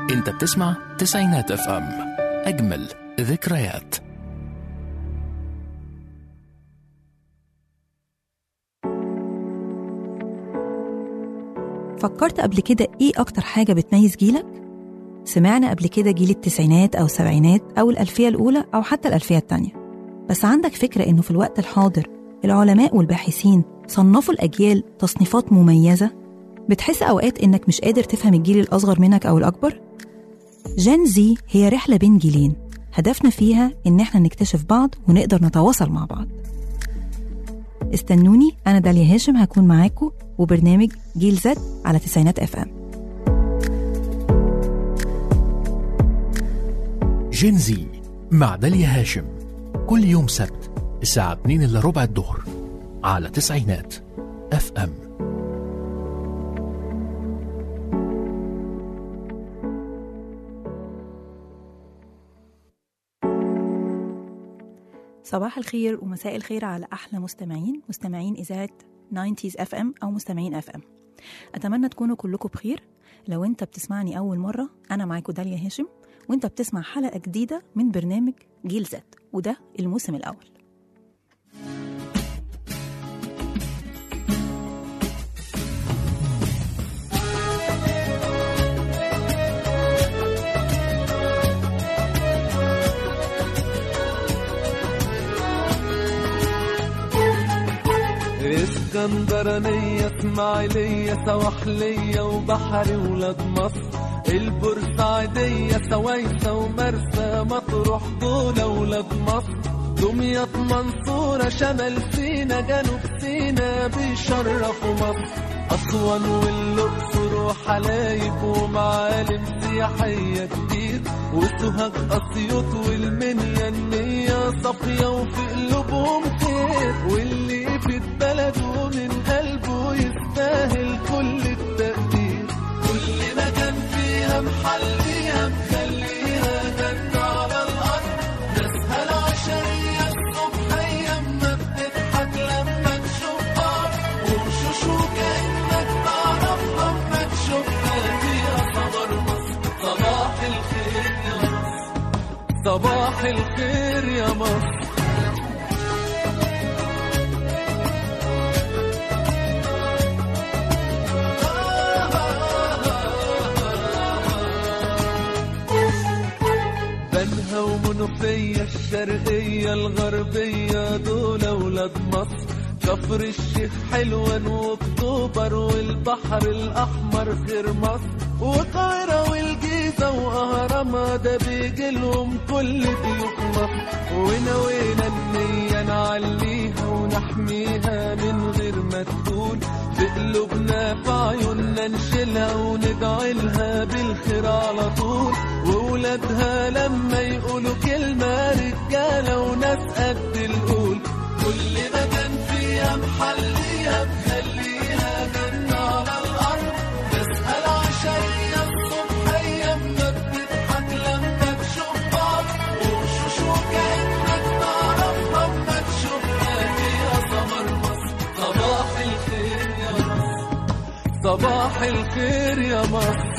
انت بتسمع تسعينات اف ام، اجمل ذكريات. فكرت قبل كده ايه اكتر حاجة بتميز جيلك؟ سمعنا قبل كده جيل التسعينات او السبعينات او الالفية الاولى او حتى الالفية التانية، بس عندك فكرة انه في الوقت الحاضر العلماء والباحثين صنفوا الاجيال تصنيفات مميزة؟ بتحس اوقات انك مش قادر تفهم الجيل الاصغر منك او الاكبر؟ جين زي هي رحلة بين جيلين، هدفنا فيها ان احنا نكتشف بعض ونقدر نتواصل مع بعض. استنوني، انا داليا هاشم هكون معاكم وبرنامج جيل زد على تسعينات اف ام. جين زي مع داليا هاشم كل يوم سبت الساعة 2:15 الظهر على تسعينات اف ام. صباح الخير ومساء الخير على أحلى مستمعين إذاعة 90s FM أو مستمعين FM. أتمنى تكونوا كلكم بخير. لو أنت بتسمعني أول مرة، أنا معاكم داليا هاشم، وأنت بتسمع حلقة جديدة من برنامج جيل زد، وده الموسم الأول. اسكندرانية اسماعيلية سواحلية وبحري ولاد مصر، البورسعيدية سويسة ومرسى مطروح دول ولاد مصر، دمياط منصورة شمال سينا جنوب سينا بيشرفوا مصر، أسوان والأقصر وحلايب ومعالم سياحية كتير، وسوهاج أسيوط والمنيا النية صافية وفي قلوبهم خير، واللي في البلد ومن قلبه يستاهل كل التقدير، كل مكان فيها محليها مخليها جنة على الأرض، ناسها العشرية الصبحية أما بتضحك لما تشوفها، ومشوش وكأنك تعرفها أما تشوفها فيها صبر مصر. صباح الخير يا مصر، صباح الخير يا مصر. بنها ومنوفية الشرقية الغربية دول ولاد مصر، كفر الشيخ حلوان واكتوبر والبحر الأحمر غير مصر، والقاهرة والجيزة وأهرامها ده بيجيلهم كل ضيوف مصر، ونوينا النية نعليها ونحميها من غير ما تكون في قلوبنا، في عيوننا نشيلها وندعي لها بالخير على طول، وولادها لما يقولوا كلمة رجالة وناس قد القول، كل مكان فيها محليها مخليها جنة على الأرض، ناسها العشرية الصبحية أما بتضحك لما تشوفها، وشوش وكأنك تعرفها أما تشوفها فيها سمر مصر. صباح الخير يا مصر، صباح الخير يا مصر.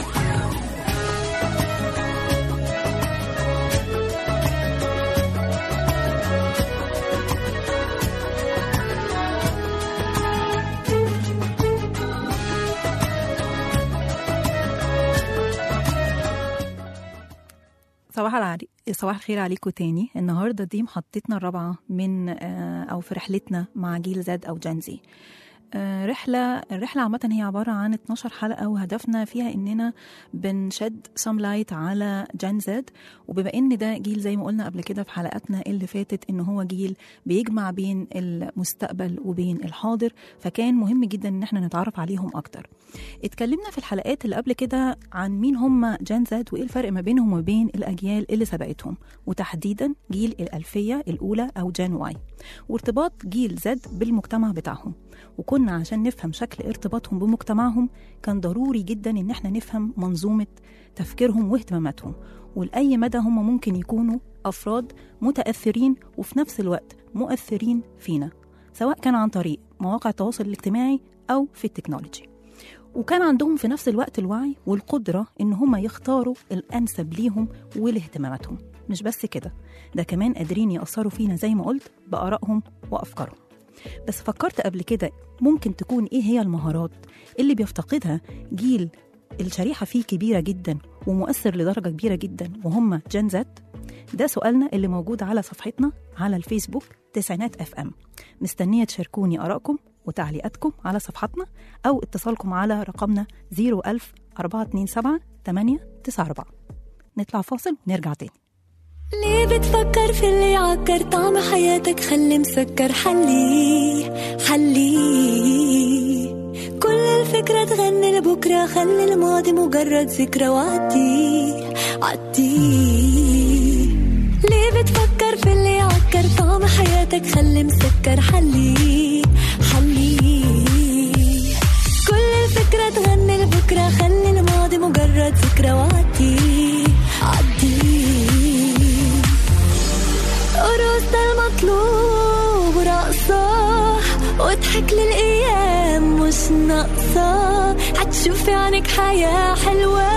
صباح الخير عليكم تاني. النهاردة دي محطتنا الرابعة من أو في رحلتنا مع جيل زد أو جنزي. الرحلة عامة هي عبارة عن 12 حلقة، وهدفنا فيها إننا بنشد سام لايت على جين زد، وبما إن ده جيل زي ما قلنا قبل كده في حلقاتنا اللي فاتت إن هو جيل بيجمع بين المستقبل وبين الحاضر، فكان مهم جدا إن احنا نتعرف عليهم أكتر. اتكلمنا في الحلقات اللي قبل كده عن مين هم جين زد وإيه الفرق ما بينهم وبين الأجيال اللي سبقتهم، وتحديدا جيل الألفية الأولى أو جين واي، وارتباط جيل زد بالمجتمع بتاعهم. وكنا عشان نفهم شكل ارتباطهم بمجتمعهم كان ضروري جدا ان احنا نفهم منظومة تفكيرهم واهتماماتهم، ولأي مدى هم ممكن يكونوا أفراد متأثرين وفي نفس الوقت مؤثرين فينا، سواء كان عن طريق مواقع التواصل الاجتماعي أو في التكنولوجي. وكان عندهم في نفس الوقت الوعي والقدرة إن هم يختاروا الأنسب ليهم ولاهتماماتهم. مش بس كده، ده كمان قادرين يأثروا فينا زي ما قلت بآرائهم وأفكارهم. بس فكرت قبل كده ممكن تكون إيه هي المهارات اللي بيفتقدها جيل الشريحة فيه كبيرة جدا ومؤثر لدرجة كبيرة جدا وهم جين زد؟ ده سؤالنا اللي موجود على صفحتنا على الفيسبوك تسعينات FM. مستنية تشاركوني آرائكم وتعليقاتكم على صفحتنا أو اتصالكم على رقمنا 01000 427 894. نطلع فاصل ونرجع تاني. ليه بتفكر في اللي يعكر طعم حياتك؟ خلي مسكر حلي كل الفكرة تغني لبكرة، خلي الماضي مجرد ذكرى وعدي. ليه بتفكر في اللي يعكر طعم حياتك؟ خلي مسكر حلي كل الفكرة تغني لبكرة، خلي الماضي مجرد ذكرى وعدي. قروس ده المطلوب ورقصة واضحك للأيام مش ناقصة، هتشوفي عنك حياة حلوة.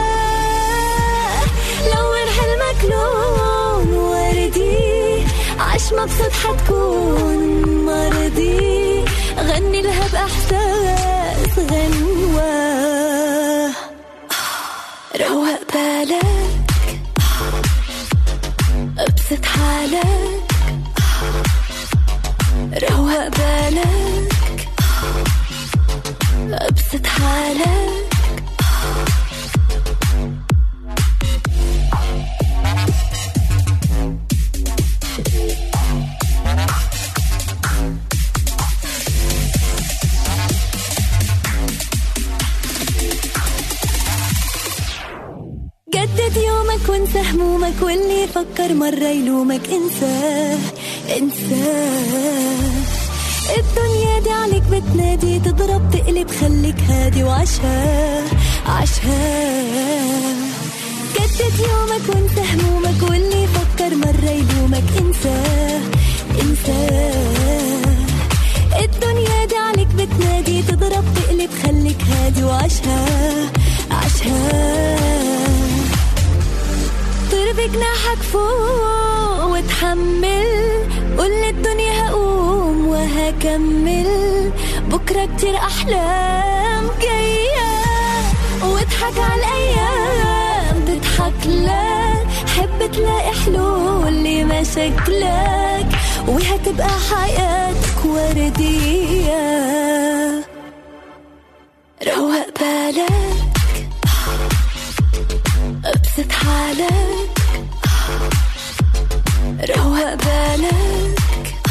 لون حلمك لون وردي، عاش مبسوط حتكون مرضي، غني لها بإحساس غنوة. روق بالك ابسط حالك، روق بالك ابسط حالك. جدد يومك وانسى همومك، واللي يفكر مرة يلومك انساه. الدنيا دي عليك بتنادي، تضرب تقلب خليك هادي وعشها. جدد يومك وانسى همومك، واللي يفكر مرة يلومك انساه. الدنيا دي عليك بتنادي، تضرب تقلب خليك هادي وعشها. طير بجناحك فوق وتحمل، قول للدنيا هقوم وهكمل، بكرة كتير أحلام جاية، واضحك على الأيام تضحك لك، حب تلاقي حلول لمشاكلك، وهتبقى حياتك وردية. روق بالك ابسط حالك، روق بالك.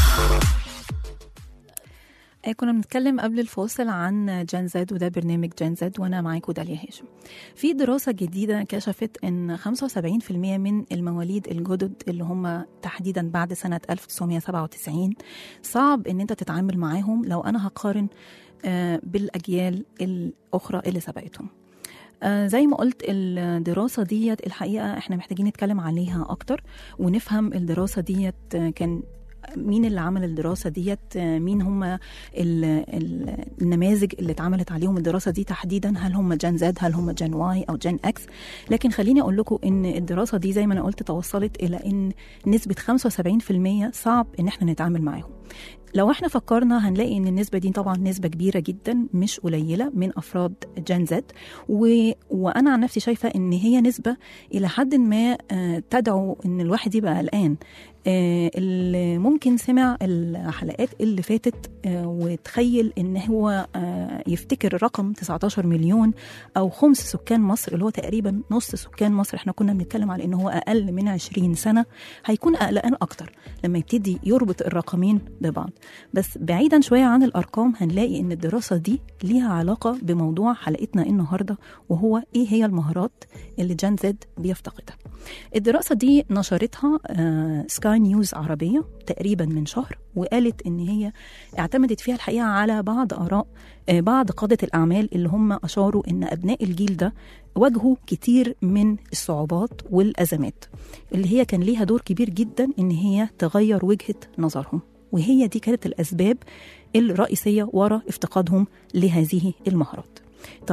كنا بنتكلم قبل الفاصل عن جين زد، وده برنامج جين زد وانا معاكم داليا هاشم. في دراسة جديدة كشفت ان 75% من المواليد الجدد اللي هم تحديدا بعد سنة 1997 صعب ان انت تتعامل معاهم لو انا هقارن بالاجيال الاخرى اللي سبقتهم. زي ما قلت الدراسة ديت الحقيقة احنا محتاجين نتكلم عليها اكتر ونفهم الدراسة ديت كان مين اللي عمل الدراسة ديت، مين هم النماذج اللي اتعملت عليهم الدراسة دي تحديدا، هل هم جين زد، هل هم جين واي أو جين اكس. لكن خليني أقول لكم إن الدراسة دي زي ما أنا قلت توصلت إلى إن نسبة 75% صعب إن احنا نتعامل معاهم. لو احنا فكرنا هنلاقي ان النسبة دي طبعا نسبة كبيرة جدا مش قليلة من افراد جين زد، وانا عن نفسي شايفة ان هي نسبة الى حد ما تدعو ان الواحد يبقى قلقان. اللي ممكن سمع الحلقات اللي فاتت وتخيل ان هو يفتكر رقم 19 مليون او خمس سكان مصر اللي هو تقريبا نص سكان مصر، احنا كنا بنتكلم على ان هو اقل من 20 سنة، هيكون قلقان اكتر لما يبتدي يربط الرقمين ببعض. بس بعيدا شوية عن الارقام هنلاقي ان الدراسة دي ليها علاقة بموضوع حلقتنا النهاردة، وهو ايه هي المهارات اللي جين زد بيفتقدها. الدراسة دي نشرتها سكاي نيوز عربية تقريبا من شهر، وقالت ان هي اعتمدت فيها الحقيقة على بعض آراء بعض قادة الأعمال اللي هم أشاروا ان أبناء الجيل ده واجهوا كتير من الصعوبات والأزمات اللي هي كان ليها دور كبير جدا ان هي تغير وجهة نظرهم، وهي دي كانت الأسباب الرئيسية وراء افتقادهم لهذه المهارات. طيب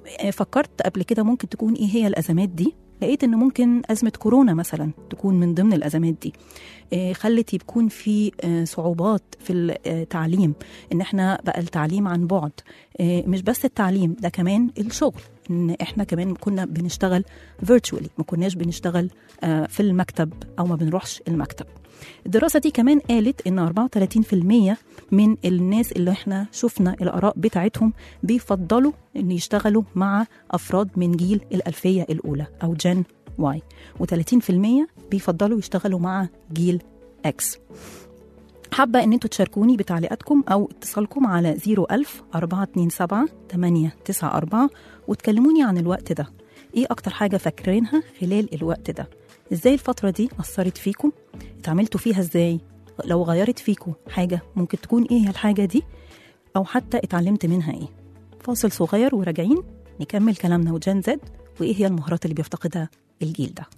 فكرت قبل كده ممكن تكون ايه هي الازمات دي؟ لقيت ان ممكن ازمه كورونا مثلا تكون من ضمن الازمات دي. خلت يكون في صعوبات في التعليم، ان احنا بقى التعليم عن بعد. مش بس التعليم ده، كمان الشغل، ان احنا كمان كنا بنشتغل virtually، ما كناش بنشتغل في المكتب او ما بنروحش المكتب. الدراسة دي كمان قالت ان 34% من الناس اللي احنا شفنا الآراء بتاعتهم بيفضلوا ان يشتغلوا مع افراد من جيل الألفية الأولى او جن واي، و30% بيفضلوا يشتغلوا مع جيل اكس. حابة ان انتوا تشاركوني بتعليقاتكم او اتصالكم على 01000-427-894 وتكلموني عن الوقت ده. ايه اكتر حاجة فاكرينها خلال الوقت ده؟ ازاي الفترة دي أثرت فيكم؟ اتعاملتوا فيها ازاي؟ لو غيرت فيكم حاجة ممكن تكون ايه الحاجة دي؟ او حتى اتعلمت منها ايه؟ فاصل صغير وراجعين نكمل كلامنا وجن زد وايه هي المهارات اللي بيفتقدها الجيل ده.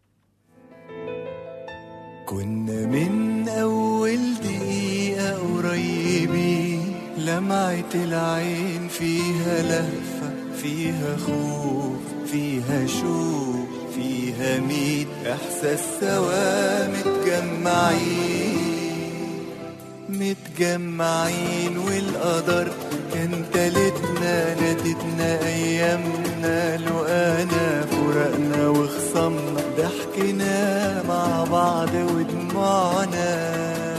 كنا من أول دقيقة قريبين، لمعة العين فيها لهفة، فيها خوف، فيها شوق، فيها 100 إحساس سوا متجمعين والقدر كان تالتنا، نادتنا أيامنا، لقانا فرقنا وخصمنا، ضحكنا مع بعض ودموعنا.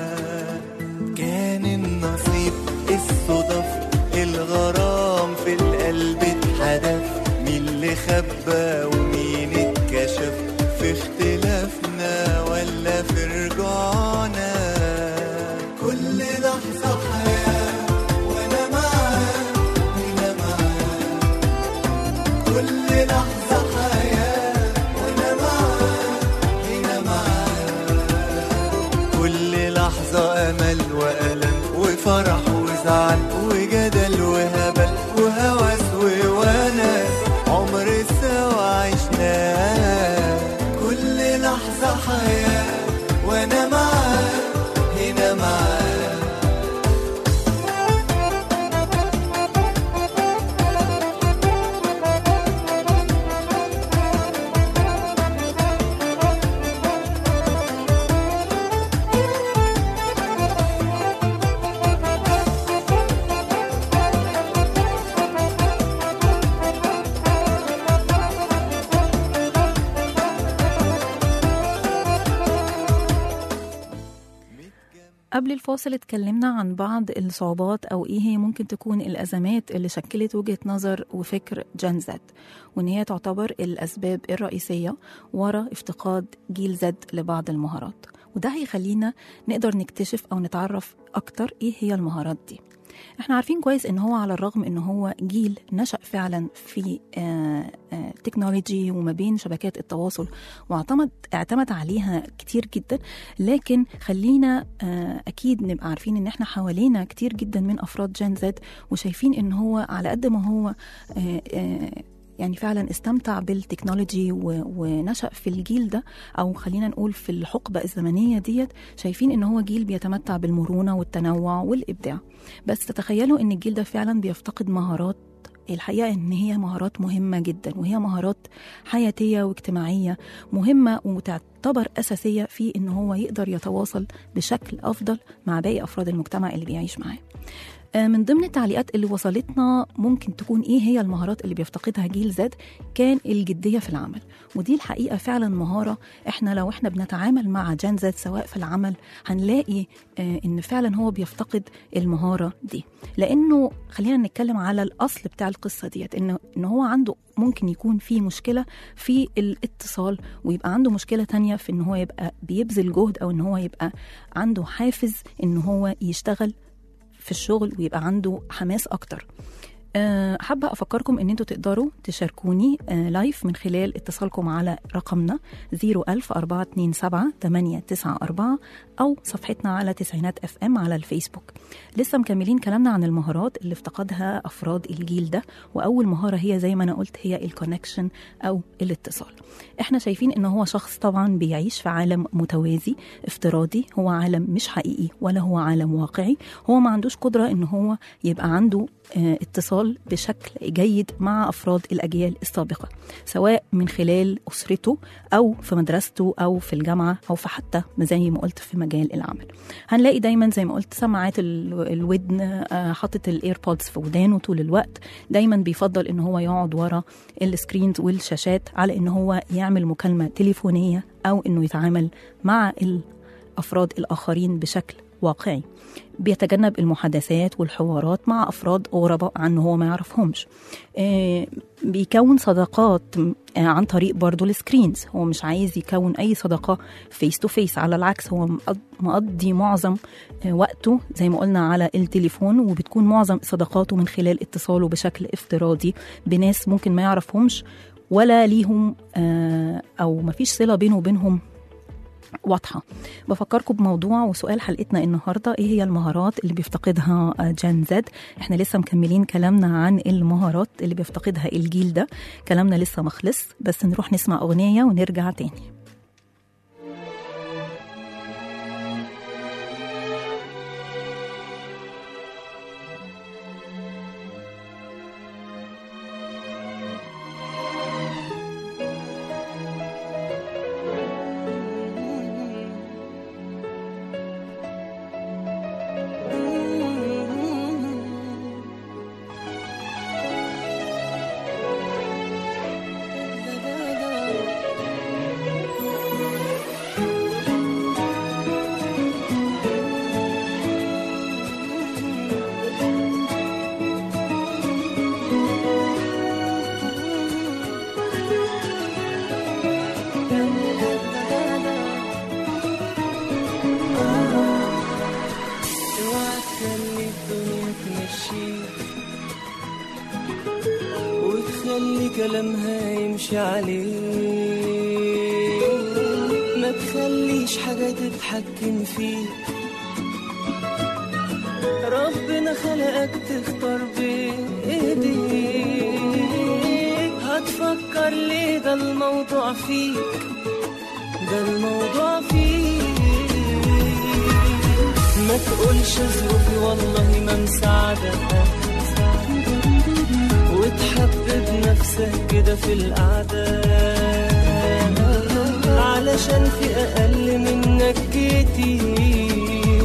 كان النصيب الصدف، الغرام في القلب اتحدف، مين اللي خبى ومين اتكشف، في اختلافنا ولا في رجوعنا. كل لحظة حياة وانا معاك هنا معاك، كل لحظة حياة وانا معاك هنا معاك، كل لحظة أمل وألم وفرح وزعل وجدل وهبل وهوس وونس، عمر سوا عشناه. كل لحظة حياة وانا معاك هنا معاك. قبل الفاصل اتكلمنا عن بعض الصعوبات أو إيه هي ممكن تكون الأزمات اللي شكلت وجهة نظر وفكر جن زد، وإن هي تعتبر الأسباب الرئيسية وراء افتقاد جيل زد لبعض المهارات. وده هيخلينا نقدر نكتشف أو نتعرف أكتر إيه هي المهارات دي. احنا عارفين كويس ان هو على الرغم ان هو جيل نشأ فعلا في تكنولوجي وما بين شبكات التواصل واعتمد عليها كتير جدا، لكن خلينا اكيد نبقى عارفين ان احنا حوالينا كتير جدا من افراد جن زد وشايفين ان هو على قد ما هو يعني فعلا استمتع بالتكنولوجي ونشأ في الجيل ده، أو خلينا نقول في الحقبة الزمنية ديت، شايفين إن هو جيل بيتمتع بالمرونة والتنوع والإبداع. بس تتخيلوا إن الجيل ده فعلا بيفتقد مهارات، الحقيقة إن هي مهارات مهمة جدا، وهي مهارات حياتية واجتماعية مهمة وتعتبر أساسية في إن هو يقدر يتواصل بشكل أفضل مع باقي أفراد المجتمع اللي بيعيش معاه. من ضمن التعليقات اللي وصلتنا ممكن تكون ايه هي المهارات اللي بيفتقدها جيل زد، كان الجدية في العمل. ودي الحقيقة فعلا مهارة لو احنا بنتعامل مع جن زد سواء في العمل هنلاقي ان فعلا هو بيفتقد المهارة دي، لانه خلينا نتكلم على الاصل بتاع القصة ديت، ان هو عنده ممكن يكون في مشكلة في الاتصال، ويبقى عنده مشكلة تانية في ان هو يبقى بيبذل جهد، او ان هو يبقى عنده حافز ان هو يشتغل في الشغل ويبقى عنده حماس أكتر. حابة أفكركم أن انتوا تقدروا تشاركوني لايف من خلال اتصالكم على رقمنا 01000-427-894 أو صفحتنا على تسعينات FM على الفيسبوك. لسه مكملين كلامنا عن المهارات اللي افتقدها أفراد الجيل ده، وأول مهارة هي زي ما أنا قلت هي الكونكشن أو الاتصال. احنا شايفين أنه هو شخص طبعا بيعيش في عالم متوازي افتراضي، هو عالم مش حقيقي ولا هو عالم واقعي. هو ما عندوش قدرة أنه هو يبقى عنده اتصال بشكل جيد مع أفراد الأجيال السابقة، سواء من خلال أسرته أو في مدرسته أو في الجامعة أو في حتى زي ما قلت في مجال العمل. هنلاقي دايما زي ما قلت سماعات الودن، حاطط الايربودز في ودانه طول الوقت، دايما بيفضل ان هو يقعد ورا السكرينز والشاشات على ان هو يعمل مكالمة تليفونية أو انه يتعامل مع الأفراد الآخرين بشكل واقعي. بيتجنب المحادثات والحوارات مع أفراد غرباء عنه هو ما يعرفهمش. بيكون صداقات عن طريق برضو السكرينز، هو مش عايز يكون أي صداقة فيس تو فيس، على العكس هو مقضي معظم وقته زي ما قلنا على التليفون، وبتكون معظم صداقاته من خلال اتصاله بشكل افتراضي بناس ممكن ما يعرفهمش ولا ليهم أو ما فيش صلة بينه وبينهم واضحة. بفكركم بموضوع وسؤال حلقتنا النهاردة: ايه هي المهارات اللي بيفتقدها جين زد؟ احنا لسه مكملين كلامنا عن المهارات اللي بيفتقدها الجيل ده، كلامنا لسه مخلص، بس نروح نسمع أغنية ونرجع تاني. كلامها يمشي عليه، ما تخليش حاجة تتحكم فيه. ربنا خلقك تختار بإيديك، هتفكر ليه؟ ده الموضوع فيك، ده الموضوع فيك. ما تقولش ظروفي والله ما مساعدك، وتحبب نفسك كده في القعدة علشان في أقل منك كتير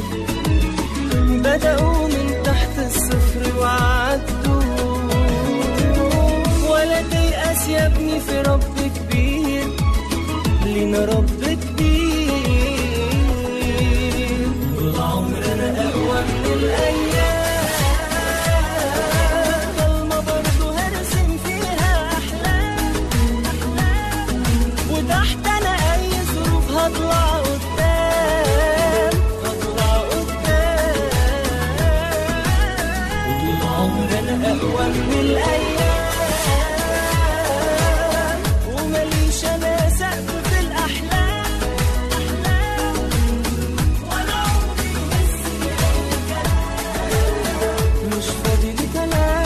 بدأوا من تحت الصفر وعدوا. ولا تيأس يا ابني، في رب كبير، لينا رب كبير. طول عمرنا أقوى من الأيام، هطلع قدام، هطلع قدام. وطول عمرنا أقوى من الأيام، ومليش أنا سقف في الأحلام، ولا عمري بس أي كلام، مش فاضي لكلام.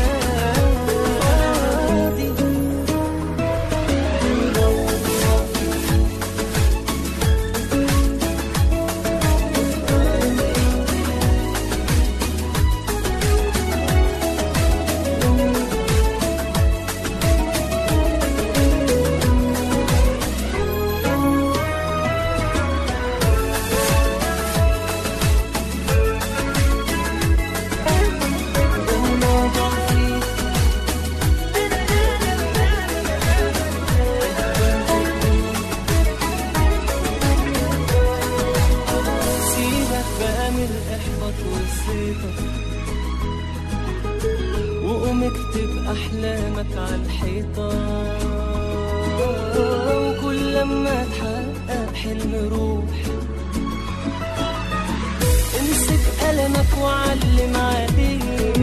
وقوم اكتب أحلامك على الحيطة، وكل لما تحقق حلم روح امسك قلمك وعلم عليه.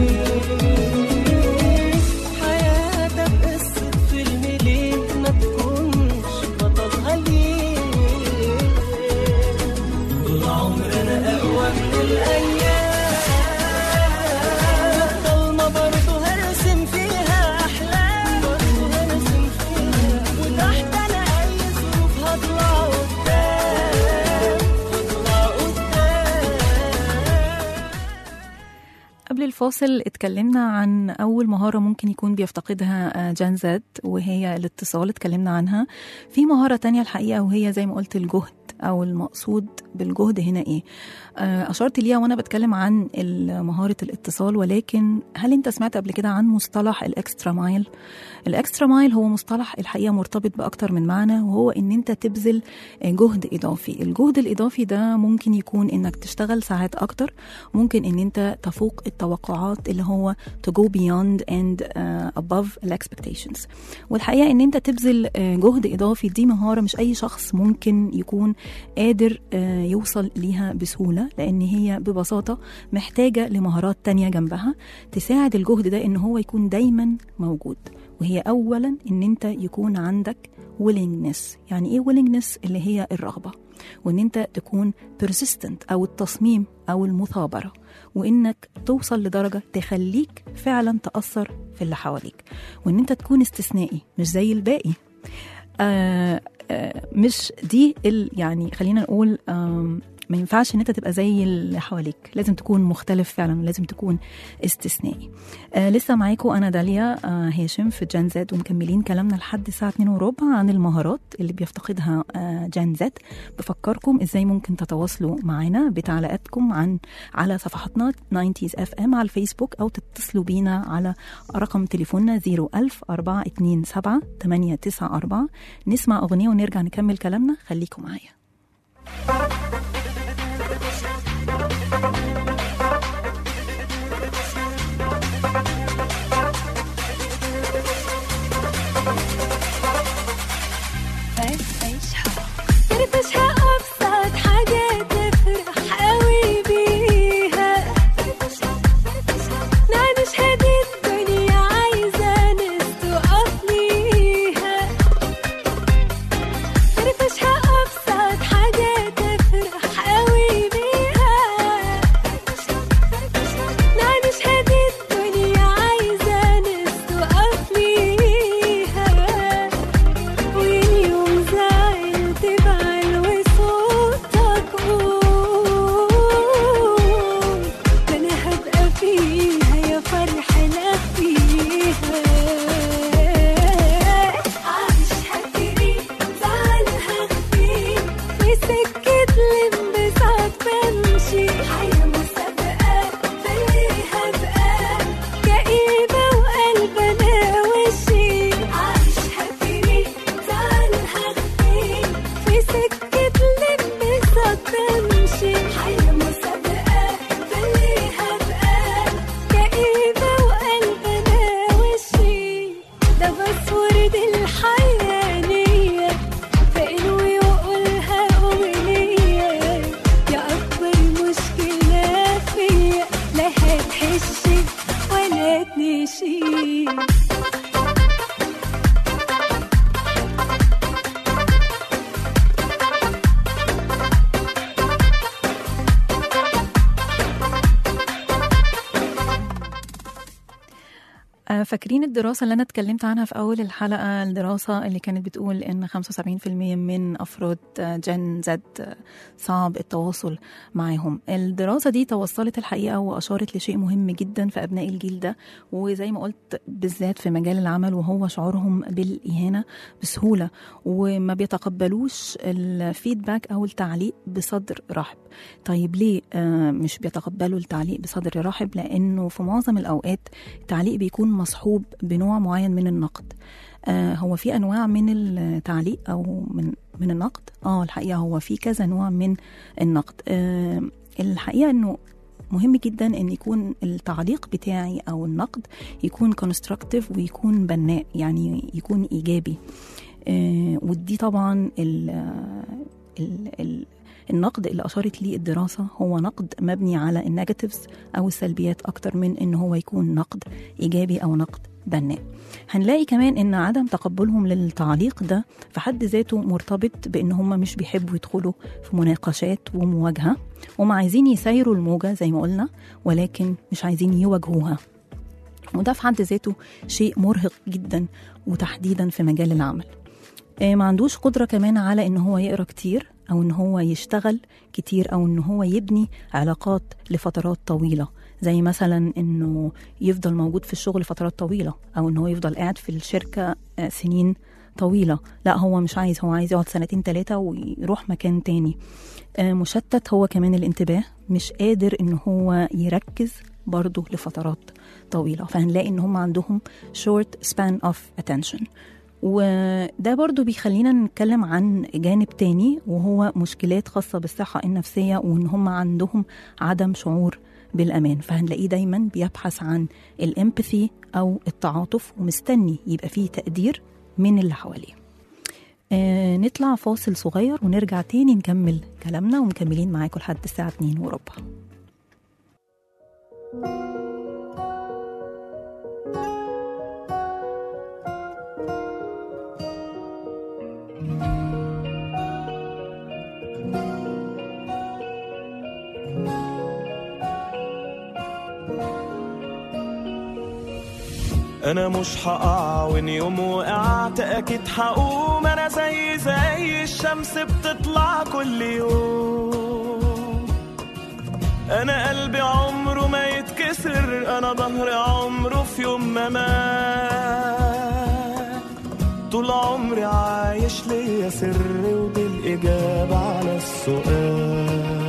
حياتك قصة فيلم، ليه ما تكونش بطلها ليه؟ طول عمرنا أقوى من الأيام، الفاصل اتكلمنا عن أول مهارة ممكن يكون بيفتقدها جين زد، وهي الاتصال. اتكلمنا عنها. في مهارة تانية الحقيقة، وهي زي ما قلت الجهد، أو المقصود بالجهد هنا إيه. أشرت ليها وأنا بتكلم عن مهارة الاتصال، ولكن هل أنت سمعت قبل كده عن مصطلح الإكسترا مايل؟ الإكسترا مايل هو مصطلح الحقيقة مرتبط بأكتر من معنى، وهو إن أنت تبذل جهد إضافي. الجهد الإضافي ده ممكن يكون إنك تشتغل ساعات أكتر، ممكن إن أنت تفوق التوقعات، اللي هو to go beyond and above the expectations. والحقيقة إن أنت تبذل جهد إضافي دي مهارة مش أي شخص ممكن يكون قادر يوصل ليها بسهولة، لأن هي ببساطة محتاجة لمهارات تانية جنبها تساعد الجهد ده إن هو يكون دايما موجود. وهي أولا إن أنت يكون عندك willingness. يعني إيه willingness؟ اللي هي الرغبة، وإن أنت تكون persistent أو التصميم أو المثابرة، وإنك توصل لدرجة تخليك فعلا تأثر في اللي حواليك، وإن أنت تكون استثنائي مش زي الباقي. مش دي يعني خلينا نقول ما ينفعش ان انت تبقى زي اللي حواليك، لازم تكون مختلف فعلا، ولازم تكون استثنائي. لسه معاكم انا داليا هاشم في جين زد، ومكملين كلامنا لحد الساعه 2:15 عن المهارات اللي بيفتقدها جين زد. بفكركم ازاي ممكن تتواصلوا معنا بتعليقاتكم على صفحاتنا 90s FM على الفيسبوك، او تتصلوا بينا على رقم تليفوننا 01000-427-894. نسمع اغنيه ونرجع نكمل كلامنا، خليكم معايا. فرفشها أبسط حاجة تفرح قوي بيها، نعنش هدي الدنيا عايزة ناس تقف ليها. فرفشها أبسط حاجة تفرح قوي بيها، نعنش هدي الدنيا عايزة ناس تقف ليها. واليوم زعل تبعل وصوتك قول، ده أنا هبقى فيها يا فرح أنا فيها. عايش هجري زعل هخفي في سكة الانبساط بمشي، حياة مسابقة فاللي هبقى كئيبة وقلب أنا وشي. عايش هجري زعل هخفي في سكة الانبساط بمشي، حياة مسابقة فاللي هبقى كئيبة وقلب أنا وشي. ده باسورد الحياة نية، فانوي وقولها أمنية. يا أكبر مشكلة فيا، لا هتحشي ولا تنشي. فاكرين الدراسة اللي أنا اتكلمت عنها في أول الحلقة، الدراسة اللي كانت بتقول إن 75% من أفراد جين زد صعب التواصل معهم. الدراسة دي توصلت الحقيقة وأشارت لشيء مهم جدا في أبناء الجيل ده، وزي ما قلت بالذات في مجال العمل، وهو شعورهم بالإهانة بسهولة، وما بيتقبلوش الفيدباك أو التعليق بصدر رحب. طيب ليه مش بيتقبلوا التعليق بصدر رحب؟ لأنه في معظم الأوقات التعليق بيكون مصحوب بنوع معين من النقد. هو في أنواع من التعليق أو من النقد؟ الحقيقة هو في كذا نوع من النقد. الحقيقة أنه مهم جدا أن يكون التعليق بتاعي أو النقد يكون constructive ويكون بناء، يعني يكون إيجابي. ودي طبعا النقد اللي أشارت ليه الدراسة هو نقد مبني على النيجاتيفز أو السلبيات أكتر من إن هو يكون نقد إيجابي أو نقد بناء. هنلاقي كمان إن عدم تقبلهم للتعليق ده في حد ذاته مرتبط بإن هم مش بيحبوا يدخلوا في مناقشات ومواجهة، هم عايزين يسيروا الموجة زي ما قلنا، ولكن مش عايزين يواجهوها. وده في حد ذاته شيء مرهق جدا، وتحديدا في مجال العمل. ما عندوش قدرة كمان على إن هو يقرأ كتير، أو إن هو يشتغل كتير، أو إن هو يبني علاقات لفترات طويلة. زي مثلا إنه يفضل موجود في الشغل فترات طويلة، أو إنه يفضل قاعد في الشركة سنين طويلة. لا، هو مش عايز، هو عايز يقعد 2-3 ويروح مكان تاني. مشتت هو كمان الانتباه، مش قادر إنه هو يركز برضه لفترات طويلة. فهنلاقي إن هم عندهم short span of attention. وده برضو بيخلينا نتكلم عن جانب تاني، وهو مشكلات خاصة بالصحة النفسية، وإن هم عندهم عدم شعور بالأمان. فهنلاقيه دايما بيبحث عن الامباثي أو التعاطف، ومستني يبقى فيه تقدير من اللي حواليه. نطلع فاصل صغير ونرجع تاني نكمل كلامنا، ومكملين معاكم لحد الساعة 2:15. انا مش هقع، وان يوم وقعت اكيد هقوم. انا زي الشمس بتطلع كل يوم. انا قلبي عمره ما يتكسر، انا ظهري عمره في يوم ما مات. طول عمري عايش ليا سر، ودي الاجابة على السؤال.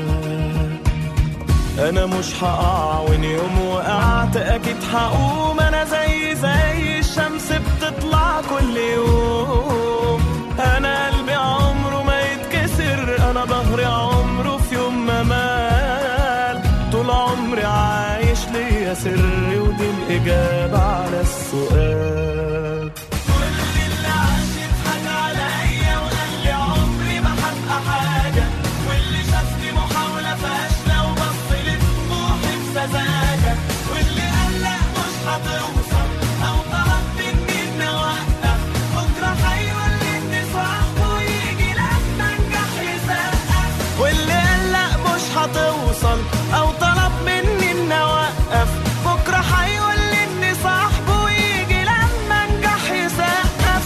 انا مش هقع، وان يوم وقعت اكيد هقوم. انا زي الشمس بتطلع كل يوم. انا قلبي عمره ما يتكسر، انا ظهري عمره في يوم ما مال. طول عمري عايش ليا سر، ودي الاجابة على السؤال. كل اللي عاش يضحك عليا وقال لي عمري ما هبقى حاجة، واللي شافني محاولة فاشلة وبص لطموحي بسذاجة، واللي قال لا مش هتوصل أو طلب مني إني أوقف، بكرة هيولدني صاحبه ويجي لما أنجح يسقف. واللي قال لا مش هتوصل أو طلب مني إني أوقف، بكرة هيولدني صاحبه ويجي لما أنجح يسقف.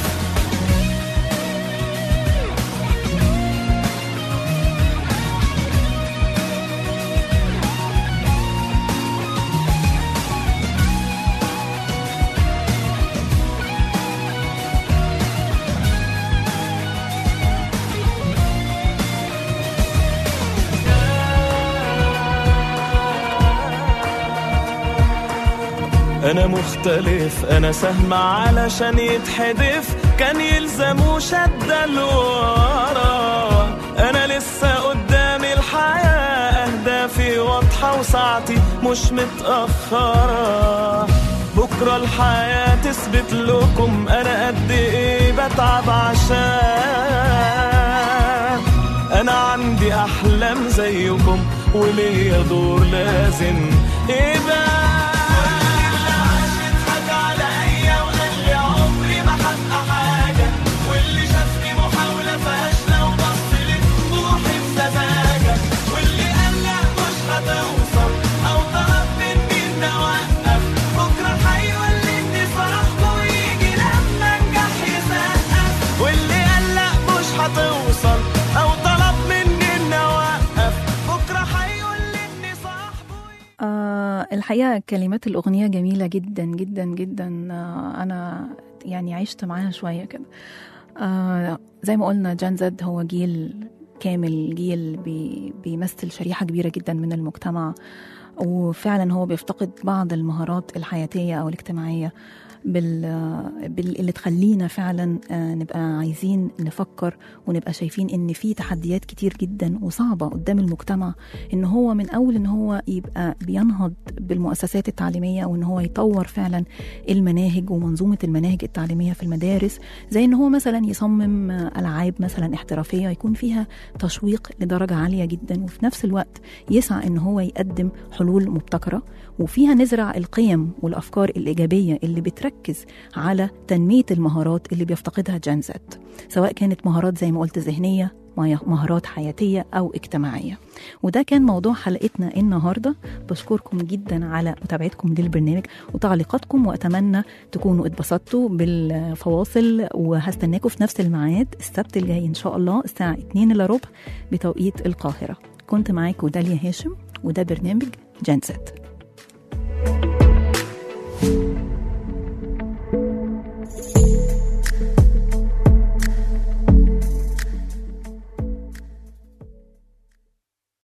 أنا مختلف، أنا سهم علشان يتحدف، كان يلزمه شدة لورا. أنا لسه قدامي الحياة، أهدافي واضحة وساعتي مش متأخرة. بكرة الحياة تثبت لكم أنا قد إيه بتعب عشان أنا عندي أحلام زيكم، وليا دور لازم يبقى. الحقيقة كلمات الأغنية جميلة جدا جدا جدا. أنا يعني عشت معاها شوية كده. زي ما قلنا جين زد هو جيل كامل، جيل بيمثل شريحة كبيرة جدا من المجتمع، وفعلا هو بيفتقد بعض المهارات الحياتية أو الاجتماعية اللي تخلينا فعلا نبقى عايزين نفكر ونبقى شايفين ان في تحديات كتير جدا وصعبة قدام المجتمع، ان هو من اول ان هو يبقى بينهض بالمؤسسات التعليمية، وان هو يطور فعلا المناهج ومنظومة المناهج التعليمية في المدارس، زي ان هو مثلا يصمم ألعاب مثلا احترافية يكون فيها تشويق لدرجة عالية جدا، وفي نفس الوقت يسعى ان هو يقدم حلول مبتكرة وفيها نزرع القيم والأفكار الإيجابية اللي بتركز على تنمية المهارات اللي بيفتقدها جين زد، سواء كانت مهارات زي ما قلت ذهنية، مهارات حياتية أو اجتماعية. وده كان موضوع حلقتنا النهاردة. بشكركم جدا على متابعتكم للبرنامج وتعليقاتكم، وأتمنى تكونوا اتبسطتوا بالفواصل، وهستناكم في نفس الميعاد السبت الجاي إن شاء الله الساعة 2:15 بتوقيت القاهرة. كنت معاكم داليا هاشم، وده برنامج جين زد.